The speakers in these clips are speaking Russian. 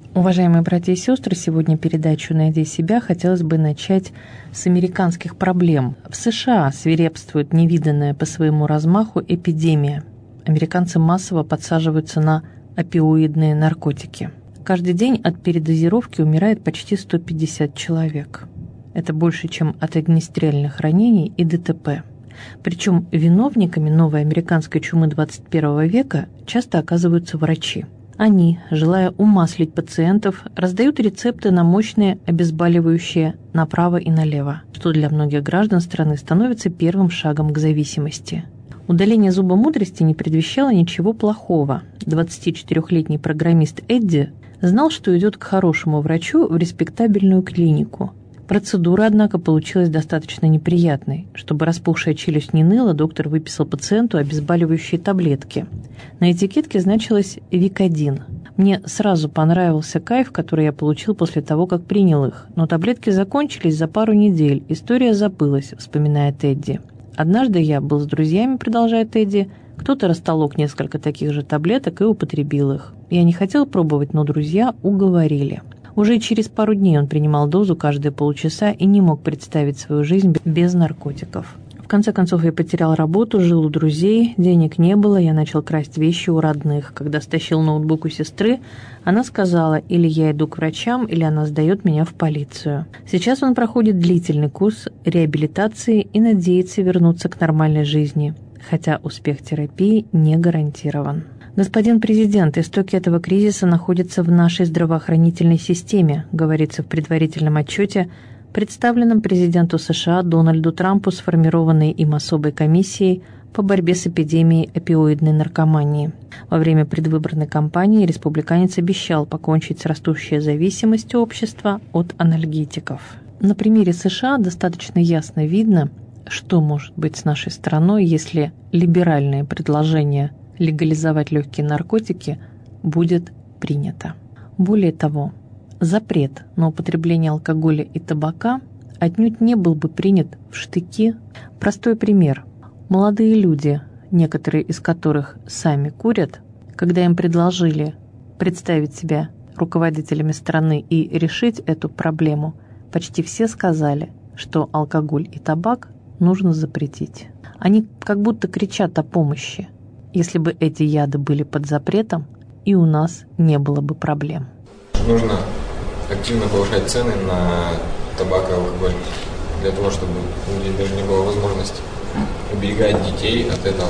Уважаемые братья и сестры, сегодня передачу «Найди себя» хотелось бы начать с американских проблем. В США свирепствует невиданная по своему размаху эпидемия. Американцы массово подсаживаются на опиоидные наркотики. Каждый день от передозировки умирает почти 150 человек. Это больше, чем от огнестрельных ранений и ДТП. Причем виновниками новой американской чумы 21 века часто оказываются врачи. Они, желая умаслить пациентов, раздают рецепты на мощные обезболивающие направо и налево, что для многих граждан страны становится первым шагом к зависимости. Удаление зуба мудрости не предвещало ничего плохого. 24-летний программист Эдди знал, что идет к хорошему врачу в респектабельную клинику. Процедура, однако, получилась достаточно неприятной. Чтобы распухшая челюсть не ныла, доктор выписал пациенту обезболивающие таблетки. На этикетке значилось «Викодин». Мне сразу понравился кайф, который я получил после того, как принял их. Но таблетки закончились за пару недель. История забылась, вспоминает Эдди. Однажды я был с друзьями, продолжает Эдди. Кто-то растолок несколько таких же таблеток и употребил их. Я не хотел пробовать, но друзья уговорили. Уже через пару дней он принимал дозу каждые полчаса и не мог представить свою жизнь без наркотиков. В конце концов, я потерял работу, жил у друзей, денег не было, я начал красть вещи у родных. Когда стащил ноутбук у сестры, она сказала, или я иду к врачам, или она сдает меня в полицию. Сейчас он проходит длительный курс реабилитации и надеется вернуться к нормальной жизни, хотя успех терапии не гарантирован. Господин президент, истоки этого кризиса находятся в нашей здравоохранительной системе, говорится в предварительном отчете, представленном президенту США Дональду Трампу, сформированной им особой комиссией по борьбе с эпидемией опиоидной наркомании. Во время предвыборной кампании республиканец обещал покончить с растущей зависимостью общества от анальгетиков. На примере США достаточно ясно видно, что может быть с нашей страной, если либеральное предложение легализовать легкие наркотики будет принято. Более того, запрет на употребление алкоголя и табака отнюдь не был бы принят в штыки. Простой пример. Молодые люди, некоторые из которых сами курят, когда им предложили представить себя руководителями страны и решить эту проблему, почти все сказали, что алкоголь и табак нужно запретить. Они как будто кричат о помощи. Если бы эти яды были под запретом, и у нас не было бы проблем. Нужно активно повышать цены на табак и алкоголь, для того, чтобы у людей даже не было возможности уберегать детей от этого,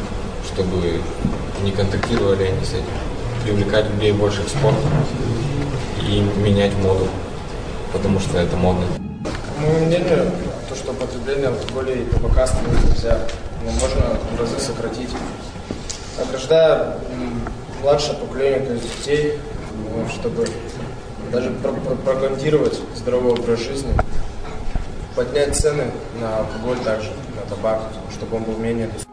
чтобы не контактировали они с этим, привлекать людей больше к спорту и менять моду, потому что это модно. По моему мнению, то, что употребление алкоголя и табака остановить нельзя, но можно в разы сократить. Ограждая младшее поколение, то есть детей, чтобы даже пропагандировать здоровый образ жизни, поднять цены на алкоголь также, на табак, чтобы он был менее доступен.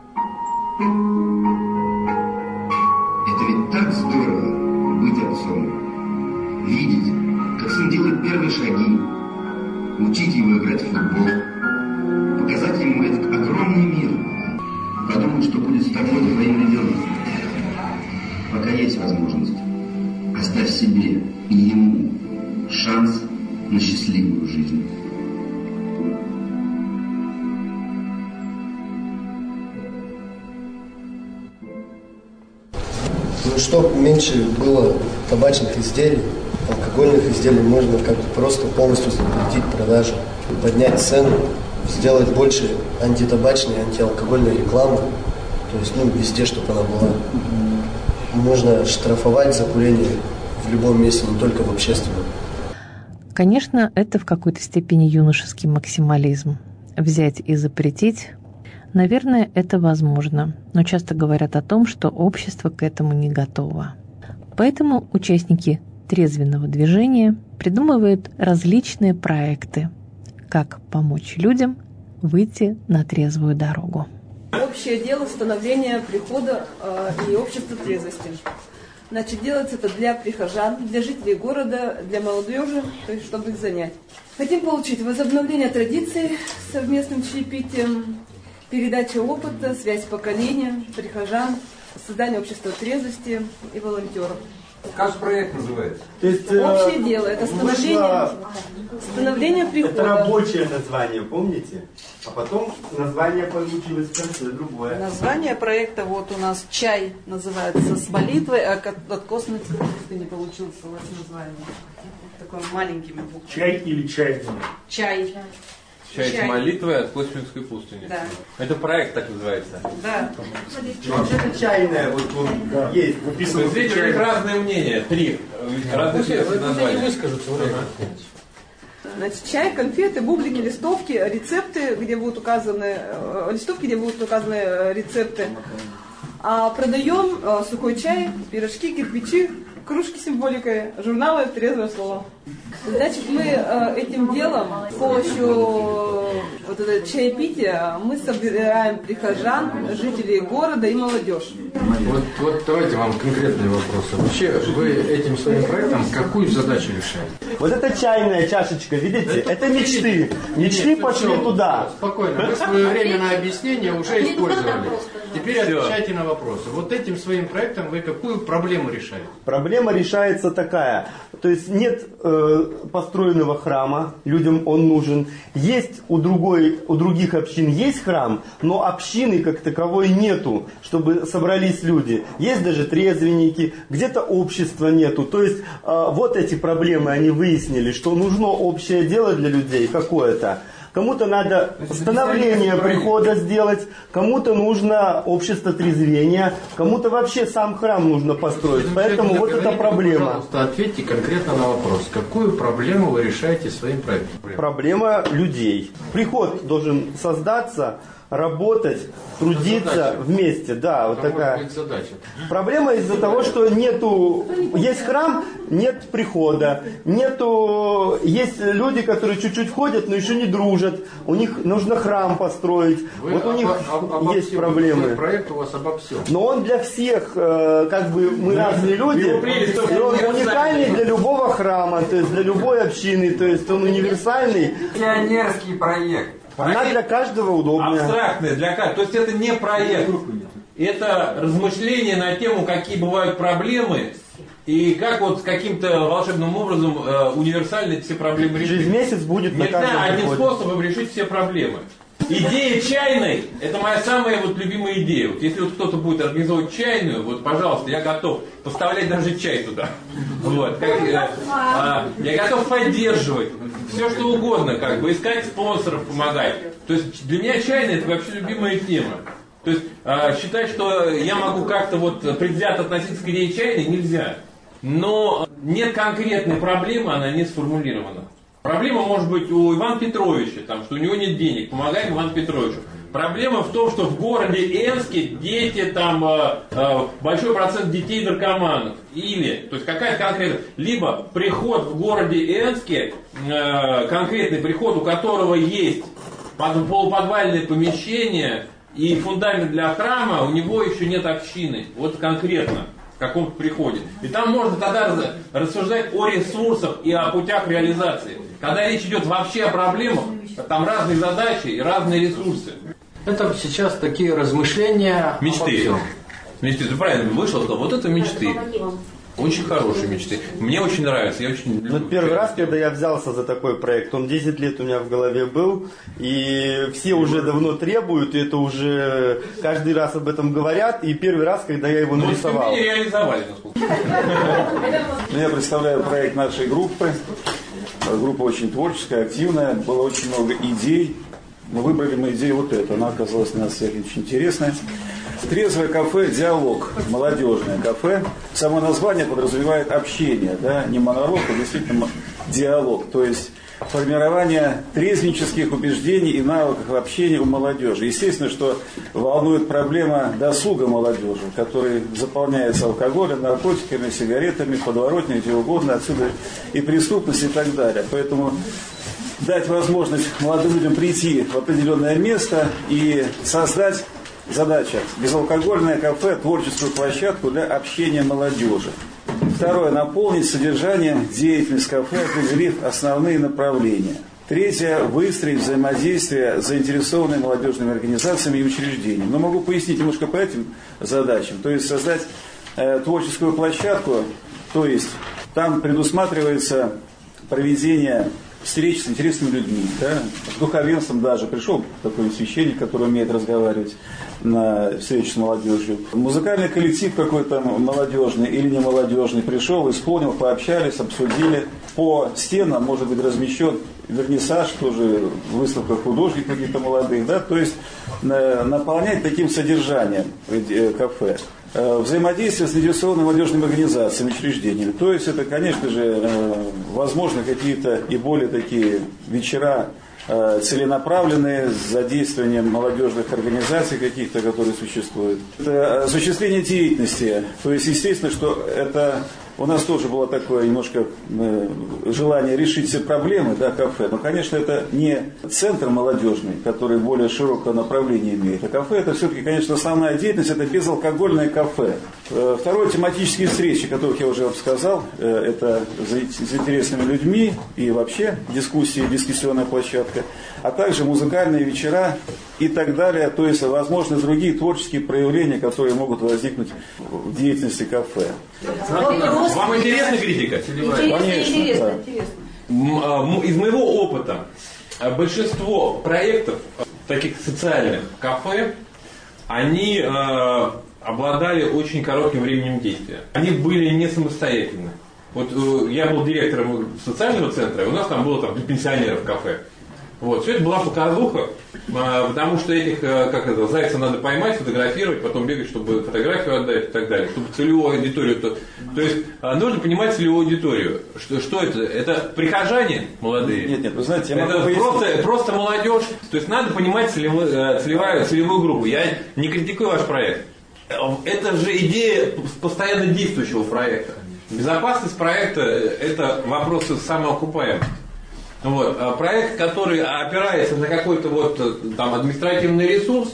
Это ведь так здорово быть отцом. Видеть, как сын делает первые шаги, учить его играть в футбол, показать ему этот огромный мир. Подумай, что будет с тобой твоим ребенком. Пока есть возможность, оставь себе и ему шанс на счастливую жизнь. Ну, чтобы меньше было табачных изделий, алкогольных изделий, можно как-то просто полностью запретить продажу, поднять цену, сделать больше антитабачной, антиалкогольной рекламы, то есть, везде, чтобы она была. Можно штрафовать за курение в любом месте, не только в общественном. Конечно, это в какой-то степени юношеский максимализм. Взять и запретить, наверное, это возможно, но часто говорят о том, что общество к этому не готово. Поэтому участники трезвенного движения придумывают различные проекты, как помочь людям выйти на трезвую дорогу. Общее дело становления прихода и общества трезвости. Значит, делается это для прихожан, для жителей города, для молодежи, то есть чтобы их занять. Хотим получить возобновление традиций с совместным чаепитием, передача опыта, связь поколения, прихожан, создание общества трезвости и волонтеров. Как проект называется? То есть, Общее дело, это становление прихода. Это рабочее название, помните? А потом название получилось в конце другое. Название проекта вот у нас «Чай» называется с молитвой, а от космоса не получился у вас название. Такой маленькими буквами. Чай или чай? Чай. Чай с молитвой от Косминской пустыни. Да. Это проект так называется. Да. Это чайное, вот он есть. Выписано. Здесь у них разные мнения, 3. Разные названия. Выскажутся время. Значит, чай, конфеты, бублики, листовки, рецепты, где будут указаны рецепты. А продаем сухой чай, пирожки, кирпичи, кружки с символикой, журналы «Трезвое слово». Значит, мы этим делом, с помощью вот этого чаепития, мы собираем прихожан, жителей города и молодежь. Вот давайте вам конкретные вопросы. Вообще, вы этим своим проектом какую задачу решаете? Вот эта чайная чашечка, видите? Это мечты. Мечты пошли туда. Спокойно. Вы свое время на объяснение уже использовали. Теперь отвечайте на вопросы. Вот этим своим проектом вы какую проблему решаете? Проблема решается такая. То есть нет построенного храма, людям он нужен. Есть у других общин есть храм, но общины как таковой нету, чтобы собрались люди. Есть даже трезвенники, где-то общества нету. То есть вот эти проблемы они выяснили, что нужно общее дело для людей какое-то. Кому-то надо становление прихода сделать, кому-то нужно общество трезвения, кому-то вообще сам храм нужно построить. Поэтому вот эта проблема. Пожалуйста, ответьте конкретно на вопрос. Какую проблему вы решаете своим проектом? Проблема людей. Приход должен создаться, работать, трудиться вместе. Да, вот такая. Проблема из-за того, что есть храм, нет прихода, есть люди, которые чуть-чуть ходят, но еще не дружат. У них нужно храм построить. Вот у них есть проблемы. Проект у вас обо всем. Но он для всех, мы разные люди, и он уникальный для любого храма, то есть для любой общины, то есть он универсальный. Пионерский проект. Она для каждого удобная. Абстрактная для каждого. То есть это не проект. Это размышление на тему, какие бывают проблемы, и как вот каким-то волшебным образом универсально все проблемы решить. Через месяц будет на каждом Нельзя одним приходе. способом решить все проблемы. Идея чайной – это моя самая любимая идея. Вот если кто-то будет организовывать чайную, пожалуйста, я готов поставлять даже чай туда. Я готов поддерживать все, что угодно, искать спонсоров, помогать. То есть для меня чайная – это вообще любимая тема. То есть считать, что я могу как-то предвзято относиться к идее чайной, нельзя. Но нет конкретной проблемы, она не сформулирована. Проблема может быть у Ивана Петровича, что у него нет денег, помогаем Ивану Петровичу. Проблема в том, что в городе Энске дети, большой процент детей наркоманов. Или, то есть какая-то конкретная, либо приход в городе Энске, конкретный приход, у которого есть полуподвальное помещение и фундамент для храма, у него еще нет общины. Вот конкретно. В каком-то приходе. И там можно тогда рассуждать о ресурсах и о путях реализации. Когда речь идет вообще о проблемах, там разные задачи и разные ресурсы. Это сейчас такие размышления. Мечты. Мечты. Ты правильно вышел, сказал, вот это мечты. Очень хорошие мечты. Мне очень нравится. Я очень люблю. Первый раз, когда я взялся за такой проект, он 10 лет у меня в голове был, и все уже давно требуют, и это уже каждый раз об этом говорят, и первый раз, когда я его нарисовал. Но реализовали, насколько. Я представляю проект нашей группы. Группа очень творческая, активная, было очень много идей. Но выбрали мы идею вот эту, она оказалась для нас всех очень интересная. Трезвое кафе «Диалог», молодежное кафе. Само название подразумевает общение, не монолог, а действительно диалог. То есть формирование трезвенческих убеждений и навыков общения у молодежи. Естественно, что волнует проблема досуга молодежи, который заполняется алкоголем, наркотиками, сигаретами, подворотнями, где угодно, отсюда и преступность и так далее. Поэтому дать возможность молодым людям прийти в определенное место и создать задача – безалкогольное кафе, творческую площадку для общения молодежи. Второе – наполнить содержанием деятельность кафе, определив основные направления. Третье – выстроить взаимодействие с заинтересованными молодежными организациями и учреждениями. Но могу пояснить немножко по этим задачам. То есть создать творческую площадку То есть там предусматривается проведение встреч с интересными людьми, да? С духовенством даже. Пришел такой священник, который умеет разговаривать на встречу с молодежью. Музыкальный коллектив какой-то молодежный или не молодежный пришел, исполнил, пообщались, обсудили. По стенам может быть размещен вернисаж, тоже выставка художников каких-то молодых, да? То есть наполнять таким содержанием кафе. Взаимодействие с заинтересованными молодежными организациями, учреждениями. То есть это, конечно же, возможно, какие-то и более такие вечера целенаправленные с задействованием молодежных организаций каких-то, которые существуют. Это осуществление деятельности. То есть, естественно, что это у нас тоже было такое немножко желание решить все проблемы, да, кафе. Но, конечно, это не центр молодежный, который более широкое направление имеет. А кафе это все-таки, конечно, основная деятельность, это безалкогольное кафе. Второе, тематические встречи, о которых я уже вам сказал, это с интересными людьми и вообще дискуссии, дискуссионная площадка, а также музыкальные вечера и так далее. То есть, возможно, другие творческие проявления, которые могут возникнуть в деятельности кафе. Вам интересна критика? Конечно. Из моего опыта большинство проектов таких социальных кафе, они обладали очень коротким временем действия. Они были не самостоятельны. Вот я был директором социального центра, и у нас там было для пенсионеров кафе. Вот, все это была показуха, потому что этих, зайцев надо поймать, фотографировать, потом бегать, чтобы фотографию отдать и так далее, чтобы целевую аудиторию. То есть нужно понимать целевую аудиторию. Что это? Это прихожане молодые? Нет, вы знаете, это просто молодежь. То есть надо понимать целевую группу. Я не критикую ваш проект. Это же идея постоянно действующего проекта. Безопасность проекта – это вопросы самоокупаемости. Вот. Проект, который опирается на какой-то административный ресурс,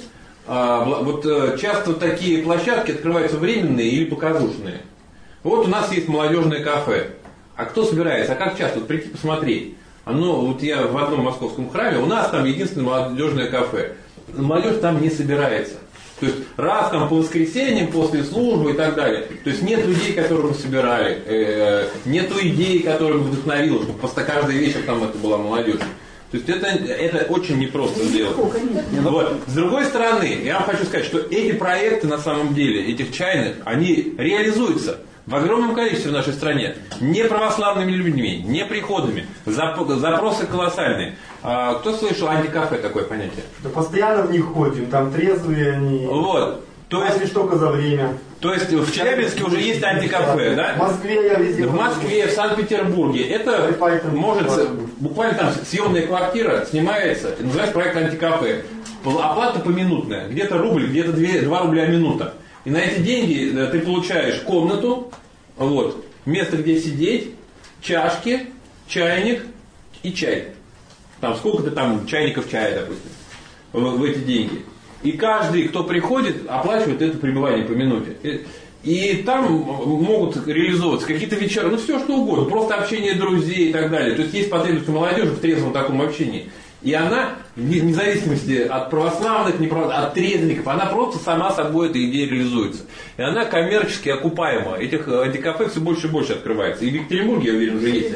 часто такие площадки открываются временные или показушные. Вот у нас есть молодежное кафе. А кто собирается? А как часто? Прийти посмотреть. Я в одном московском храме, у нас там единственное молодежное кафе. Молодежь там не собирается. То есть раз по воскресеньям, после службы и так далее. То есть нет людей, которых мы собирали, нету идей, которые бы вдохновило, чтобы просто каждый вечер там это была молодежь. То есть это очень непросто сделать. Вот. С другой стороны, я вам хочу сказать, что эти проекты на самом деле, этих чайных, они реализуются в огромном количестве в нашей стране. Не православными людьми, не приходами. Запросы колоссальные. Кто слышал антикафе, такое понятие? Да постоянно в них ходим, там трезвые они. Вот. То есть лишь только за время. То есть в Челябинске уже есть антикафе, да? В Москве я везде. В Москве, в Санкт-Петербурге. Это может буквально там съемная квартира снимается, называется проект антикафе. Оплата поминутная. Где-то рубль, где-то 2 рубля минута. И на эти деньги ты получаешь комнату, место, где сидеть, чашки, чайник и чай. Там сколько-то там чайников чая, допустим, в эти деньги. И каждый, кто приходит, оплачивает это пребывание по минуте. И там могут реализовываться какие-то вечера, все что угодно, просто общение друзей и так далее. То есть есть потребность у молодежи в трезвом таком общении. И она, вне зависимости от православных, от трезвенников, она просто сама собой эта идея реализуется. И она коммерчески окупаема. Этих антикафе все больше и больше открывается. И в Екатеринбурге, я уверен, уже есть.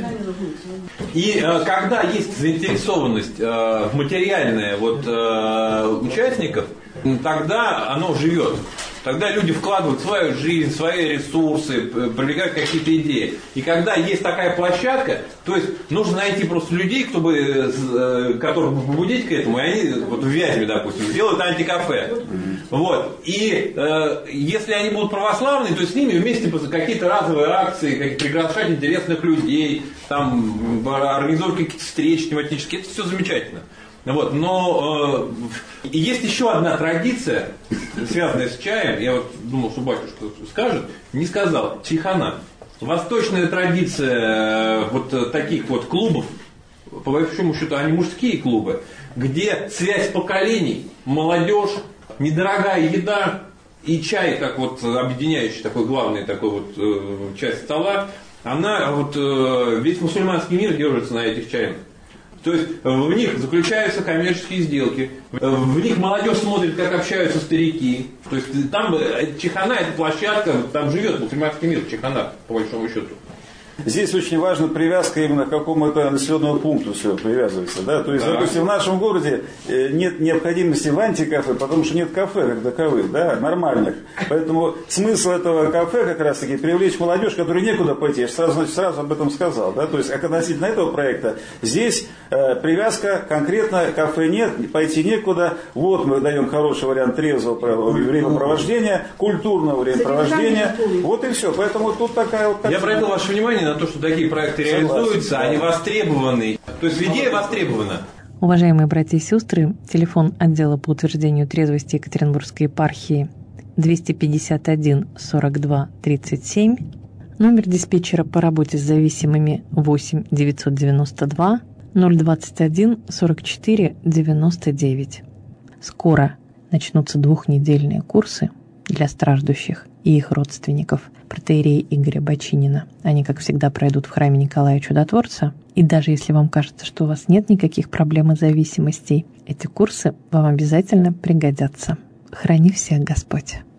И когда есть заинтересованность материальная участников, тогда оно живет. Тогда люди вкладывают свою жизнь, свои ресурсы, привлекают какие-то идеи. И когда есть такая площадка, то есть нужно найти просто людей, которых побудить к этому, и они в Вязьме, допустим, сделают антикафе. И если они будут православные, то с ними вместе какие-то разовые акции, приглашать интересных людей, организовывать какие-то встречи тематические, это все замечательно. Но есть еще одна традиция, связанная с чаем, я думал, что батюшка скажет, не сказал, чайхана. Восточная традиция таких клубов, по большому счету они мужские клубы, где связь поколений, молодежь, недорогая еда и чай, как объединяющий такой главный часть стола, она весь мусульманский мир держится на этих чайных. То есть в них заключаются коммерческие сделки, в них молодежь смотрит, как общаются старики. То есть там Чехана – это площадка, там живет мусульманский мир в Чеханах, по большому счету. Здесь очень важна привязка именно к какому-то населенному пункту все привязывается. Да? То есть, допустим, в нашем городе нет необходимости в антикафе, потому что нет кафе как таковых, да, нормальных. Поэтому смысл этого кафе как раз-таки привлечь молодежь, которой некуда пойти. Я сразу об этом сказал. Да? То есть, относительно этого проекта, здесь привязка конкретно, кафе нет, пойти некуда. Вот мы даем хороший вариант трезвого времяпровождения, культурного времяпровождения. Вот и все. Поэтому тут такая вот... Я обратил ваше внимание на то, что такие проекты реализуются, они востребованы. То есть идея востребована. Уважаемые братья и сестры, телефон отдела по утверждению трезвости Екатеринбургской епархии 251 42 37, номер диспетчера по работе с зависимыми 8 992 021 44 99. Скоро начнутся двухнедельные курсы для страждущих и их родственников протоиерея Игоря Бочинина. Они, как всегда, пройдут в храме Николая Чудотворца. И даже если вам кажется, что у вас нет никаких проблем и зависимостей, эти курсы вам обязательно пригодятся. Храни всех Господь!